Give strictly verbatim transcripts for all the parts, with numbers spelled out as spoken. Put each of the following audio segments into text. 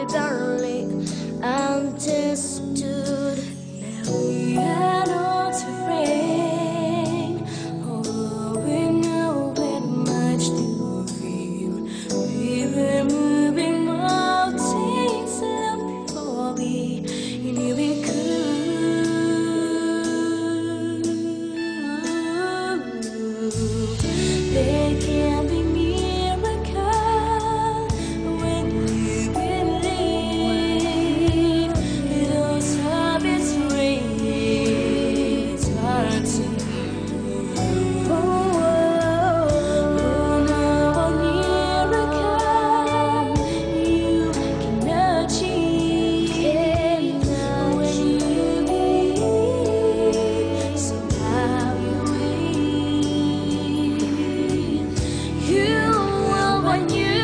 baby darling, understood. Now we are not afraid. Oh, we know that much to feel. We were moving mountains long before we knew we could. There can be miracle when you believe. Those habits raise hard to hear. Oh, oh, now a miracle you can achieve when you believe. Somehow you will. You will when you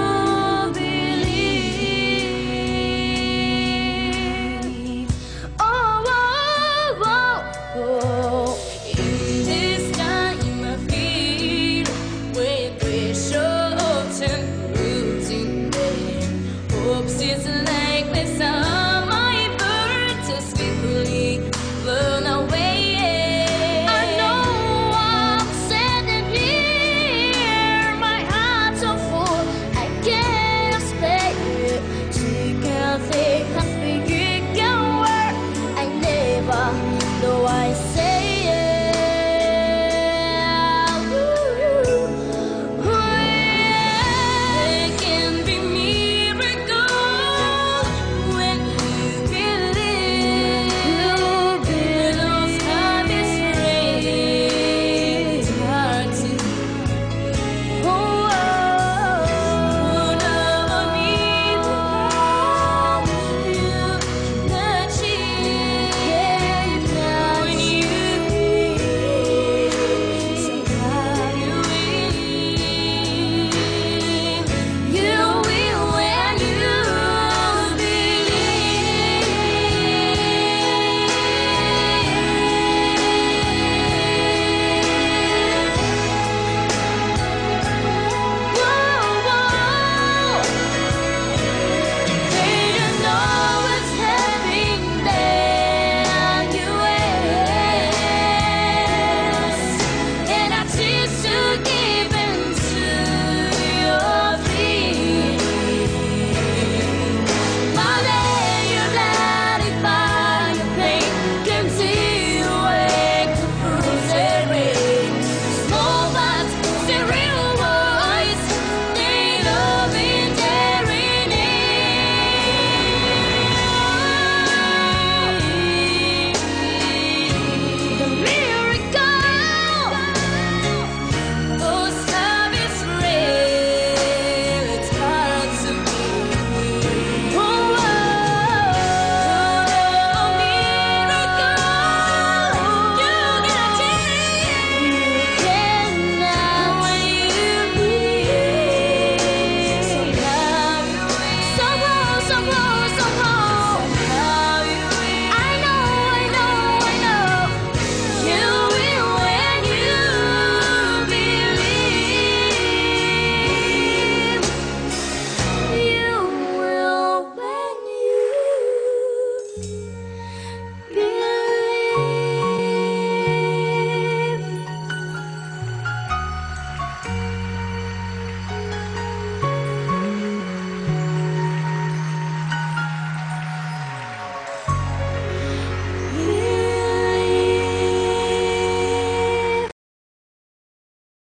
believe. Oh, oh, oh, oh. In this time I feel with pressure and routine, hopes is